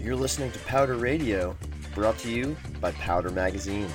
You're listening to Powder Radio, brought to you by Powder Magazine.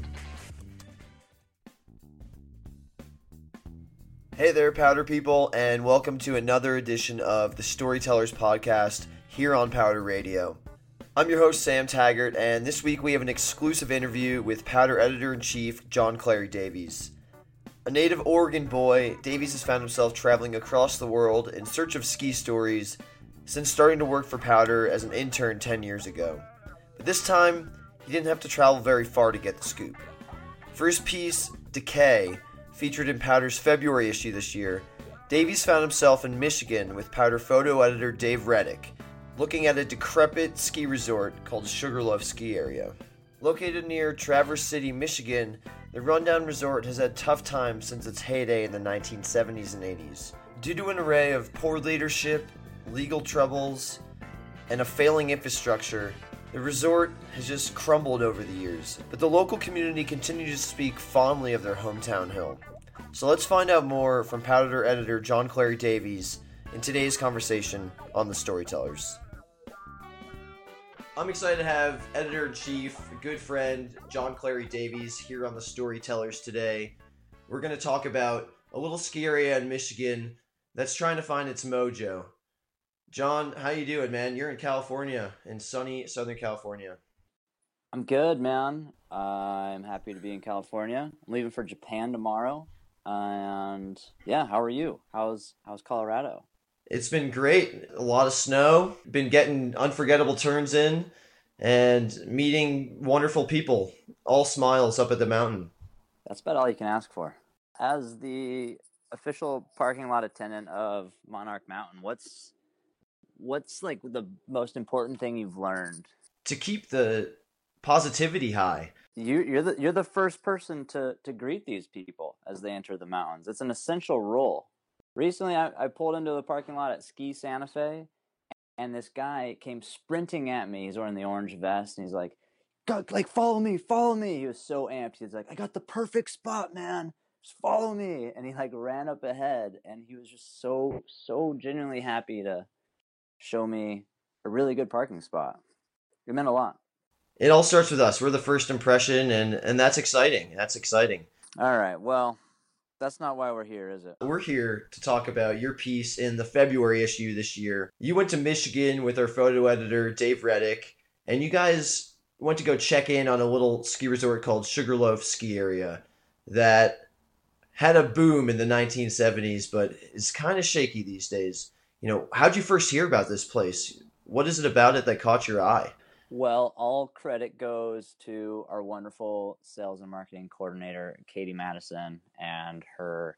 Hey there, Powder people, and welcome to another edition of the Storytellers Podcast here on Powder Radio. I'm your host, Sam Taggart, and this week we have an exclusive interview with Powder Editor-in-Chief John Clary Davies. A native Oregon boy, Davies has found himself traveling across the world in search of ski stories since starting to work for Powder as an intern 10 years ago. But this time, he didn't have to travel very far to get the scoop. For his piece, Decay, featured in Powder's February issue this year, Davies found himself in Michigan with Powder photo editor Dave Reddick, looking at a decrepit ski resort called Sugarloaf Ski Area. Located near Traverse City, Michigan, the rundown resort has had tough times since its heyday in the 1970s and 80s. Due to an array of poor leadership, legal troubles, and a failing infrastructure, the resort has just crumbled over the years, but the local community continues to speak fondly of their hometown hill. So let's find out more from Powder editor John Clary Davies in today's conversation on The Storytellers. I'm excited to have editor-in-chief, good friend, John Clary Davies here on The Storytellers today. We're going to talk about a little ski area in Michigan that's trying to find its mojo. John, how you doing, man? You're in California, in sunny Southern California. I'm good, man. I'm happy to be in California. I'm leaving for Japan tomorrow. And yeah, how are you? How's Colorado? It's been great. A lot of snow. Been getting unforgettable turns in and meeting wonderful people. All smiles up at the mountain. That's about all you can ask for. As the official parking lot attendant of Monarch Mountain, what's like the most important thing you've learned? To keep the positivity high. You're the first person to greet these people as they enter the mountains. It's an essential role. Recently, I pulled into the parking lot at Ski Santa Fe, and this guy came sprinting at me. He's wearing the orange vest, and he's like, follow me. He was so amped. He's like, I got the perfect spot, man. Just follow me. And he like ran up ahead, and he was just so genuinely happy to show me a really good parking spot. It meant a lot. It all starts with us. We're the first impression, and that's exciting. That's exciting. All right, well, that's not why we're here, is it? We're here to talk about your piece in the February issue this year. You went to Michigan with our photo editor, Dave Reddick, and you guys went to go check in on a little ski resort called Sugarloaf Ski Area that had a boom in the 1970s, but is kind of shaky these days. You know, how'd you first hear about this place? What is it about it that caught your eye? Well, all credit goes to our wonderful sales and marketing coordinator, Katie Madison, and her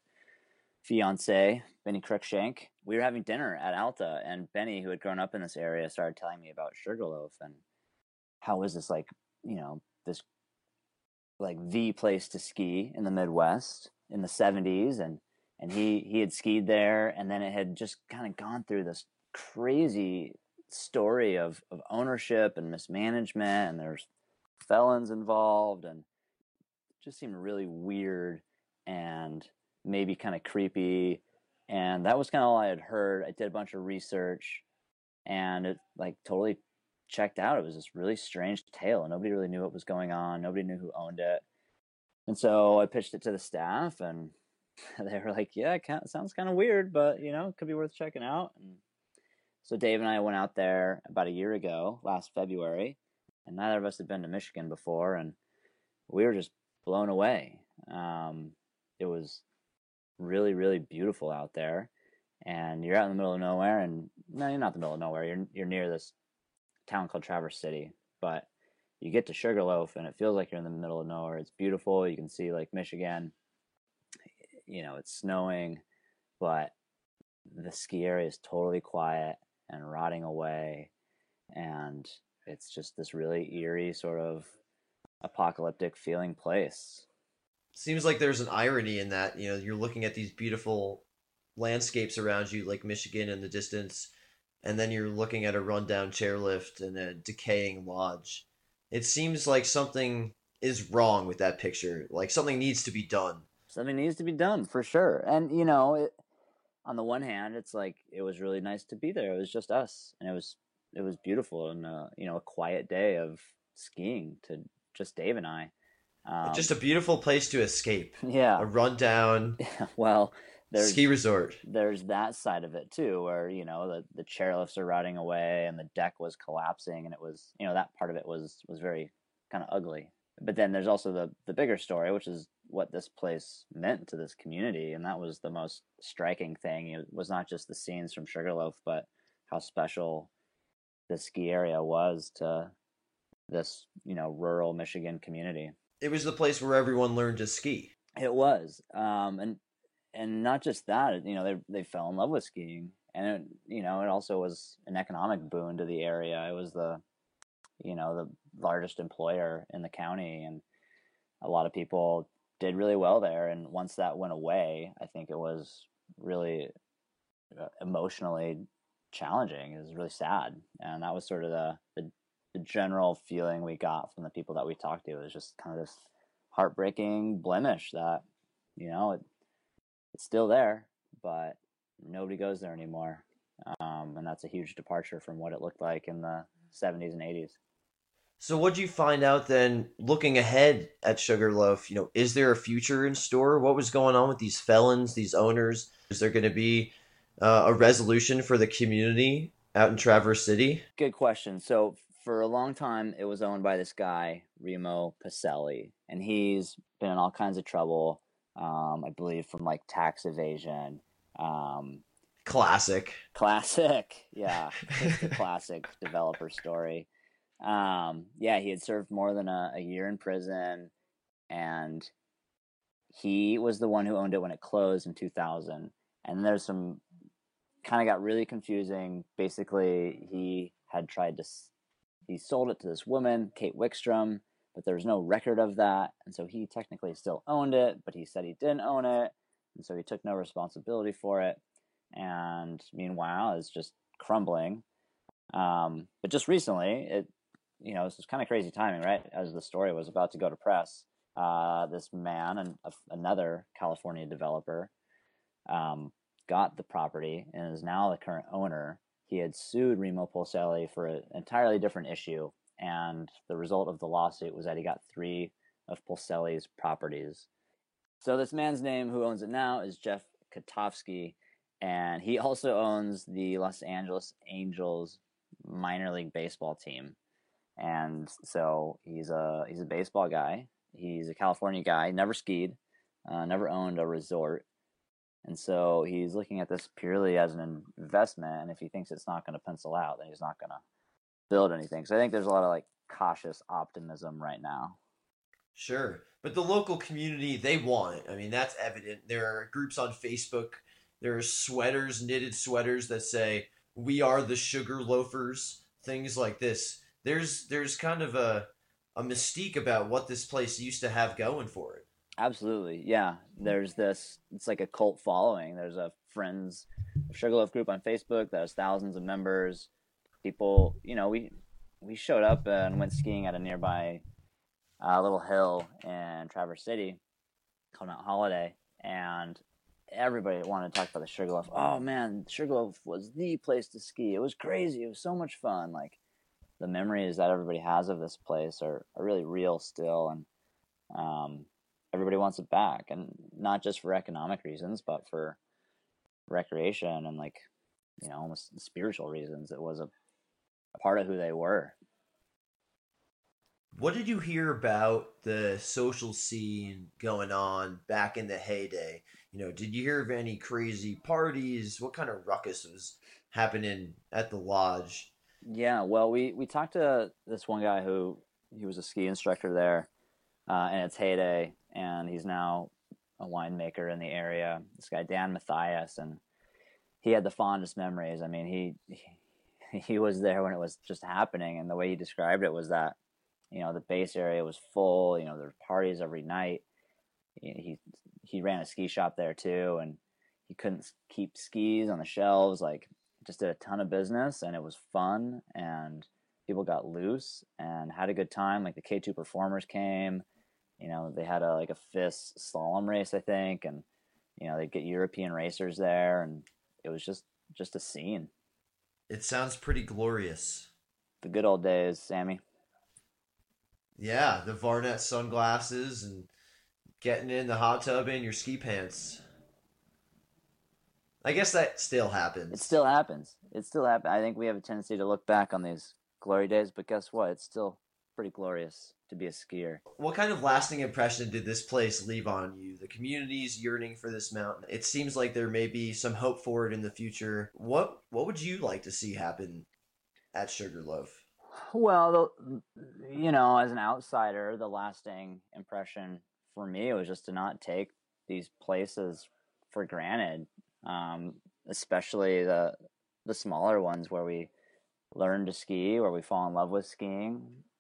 fiance, Benny Cruikshank. We were having dinner at Alta, and Benny, who had grown up in this area, started telling me about Sugarloaf and how is this like, this like the place to ski in the Midwest in the 70s, and he had skied there, and then it had just kind of gone through this crazy story of ownership and mismanagement, and there's felons involved, and it just seemed really weird and maybe kind of creepy. And that was kind of all I had heard. I did a bunch of research, and it like totally checked out. It was this really strange tale, and nobody really knew what was going on. Nobody knew who owned it. And so I pitched it to the staff, and they were like, yeah, it sounds kind of weird, but it could be worth checking out. And so Dave and I went out there about a year ago, last February, and neither of us had been to Michigan before, and we were just blown away. It was really, really beautiful out there, and you're out in the middle of nowhere, and no, you're not in the middle of nowhere. You're near this town called Traverse City, but you get to Sugarloaf, and it feels like you're in the middle of nowhere. It's beautiful. You can see Lake Michigan. It's snowing, but the ski area is totally quiet and rotting away, and it's just this really eerie sort of apocalyptic feeling place. Seems like there's an irony in that. You're looking at these beautiful landscapes around you, like Michigan in the distance, and then you're looking at a rundown chairlift and a decaying lodge. It seems like something is wrong with that picture. Like something needs to be done. Something needs to be done for sure. And on the one hand, it's like it was really nice to be there. It was just us, and it was it was beautiful and a quiet day of skiing to just Dave and I. Just a beautiful place to escape. Yeah. A rundown Well, ski resort. there's that side of it too, where the chairlifts are rotting away and the deck was collapsing, and it was that part of it was very kind of ugly. But then there's also the bigger story, which is what this place meant to this community, and that was the most striking thing. It was not just the scenes from Sugarloaf, but how special the ski area was to this rural Michigan community. It was the place where everyone learned to ski. It was, and not just that. They fell in love with skiing, and it also was an economic boon to the area. It was the largest employer in the county, and a lot of people did really well there. And once that went away, I think it was really emotionally challenging. It was really sad, and that was sort of the general feeling we got from the people that we talked to. It was just kind of this heartbreaking blemish that it's still there, but nobody goes there anymore, and that's a huge departure from what it looked like in the 70s and 80s. So what'd you find out then, looking ahead at Sugarloaf? Is there a future in store? What was going on with these felons, these owners? Is there going to be a resolution for the community out in Traverse City? Good question. So for a long time, it was owned by this guy, Remo Pacelli, and he's been in all kinds of trouble, I believe, from like tax evasion. Classic. Yeah. It's the classic developer story. Yeah, he had served more than a year in prison, and he was the one who owned it when it closed in 2000. And there's some kind of got really confusing. Basically, he sold it to this woman, Kate Wickstrom, but there was no record of that. And so he technically still owned it, but he said he didn't own it. And so he took no responsibility for it. And meanwhile, it's just crumbling. But just recently, this was kind of crazy timing, right? As the story was about to go to press, this man and another California developer got the property and is now the current owner. He had sued Remo Pacelli for an entirely different issue, and the result of the lawsuit was that he got 3 of Pacelli's properties. So this man's name, who owns it now, is Jeff Katofsky, and he also owns the Los Angeles Angels minor league baseball team. And so he's a baseball guy. He's a California guy, never skied, never owned a resort. And so he's looking at this purely as an investment, and if he thinks it's not going to pencil out, then he's not going to build anything. So I think there's a lot of like cautious optimism right now. Sure. But the local community, they want it. I mean, that's evident. There are groups on Facebook. There are sweaters, knitted sweaters that say, "We are the Sugar Loafers," things like this. There's kind of a mystique about what this place used to have going for it. Absolutely, yeah. There's this, it's like a cult following. There's a Friends of Sugarloaf group on Facebook that has thousands of members. People, we showed up and went skiing at a nearby little hill in Traverse City called Mount Holiday, and everybody wanted to talk about the Sugarloaf. Oh man, Sugarloaf was the place to ski. It was crazy. It was so much fun. Like, the memories that everybody has of this place are really real still, and everybody wants it back, and not just for economic reasons, but for recreation and almost spiritual reasons. It was a part of who they were. What did you hear about the social scene going on back in the heyday? Did you hear of any crazy parties? What kind of ruckus was happening at the lodge? Yeah, well, we talked to this one guy he was a ski instructor there in its heyday, and he's now a winemaker in the area. This guy, Dan Mathias, and he had the fondest memories. I mean, he was there when it was just happening, and the way he described it was that, the base area was full. There were parties every night. He ran a ski shop there too, and he couldn't keep skis on the shelves. Like, just did a ton of business, and it was fun, and people got loose and had a good time. Like, the K2 performers came. They had a FIS slalom race, I think, and they'd get European racers there, and it was just a scene. It sounds pretty glorious. The good old days, Sammy. Yeah, the Varnet sunglasses and getting in the hot tub in your ski pants. I guess that still happens. It still happens. I think we have a tendency to look back on these glory days, but guess what? It's still pretty glorious to be a skier. What kind of lasting impression did this place leave on you? The community's yearning for this mountain. It seems like there may be some hope for it in the future. What would you like to see happen at Sugarloaf? Well, as an outsider, the lasting impression for me was just to not take these places for granted, especially the smaller ones where we learn to ski, where we fall in love with skiing.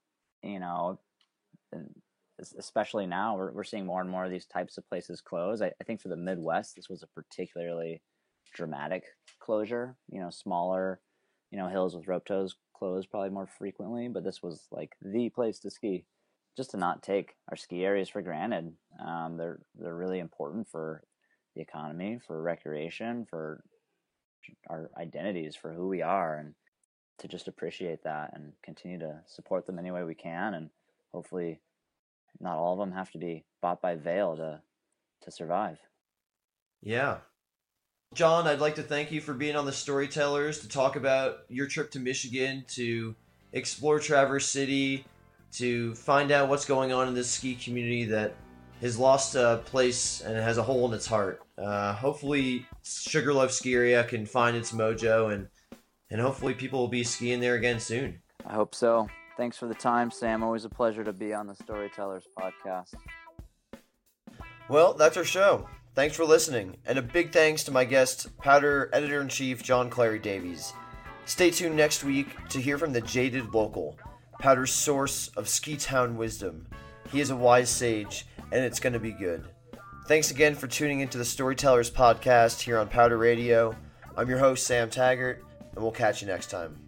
Especially now, we're seeing more and more of these types of places close. I think for the Midwest, this was a particularly dramatic closure. Smaller, hills with rope tows closed probably more frequently, but this was like the place to ski. Just to not take our ski areas for granted. They're really important for the economy, for recreation, for our identities, for who we are, and to just appreciate that and continue to support them any way we can. And hopefully not all of them have to be bought by Vail to survive. Yeah. John, I'd like to thank you for being on the Storytellers to talk about your trip to Michigan, to explore Traverse City, to find out what's going on in this ski community that has lost a place and has a hole in its heart. Hopefully Sugarloaf Ski Area can find its mojo, and hopefully people will be skiing there again soon. I hope so. Thanks for the time, Sam. Always a pleasure to be on the Storytellers podcast. Well, that's our show. Thanks for listening, and a big thanks to my guest, Powder Editor-in-Chief John Clary Davies. Stay tuned next week to hear from the Jaded Local, Powder's source of ski town wisdom. He is a wise sage, and it's going to be good. Thanks again for tuning into the Storytellers podcast here on Powder Radio. I'm your host, Sam Taggart, and we'll catch you next time.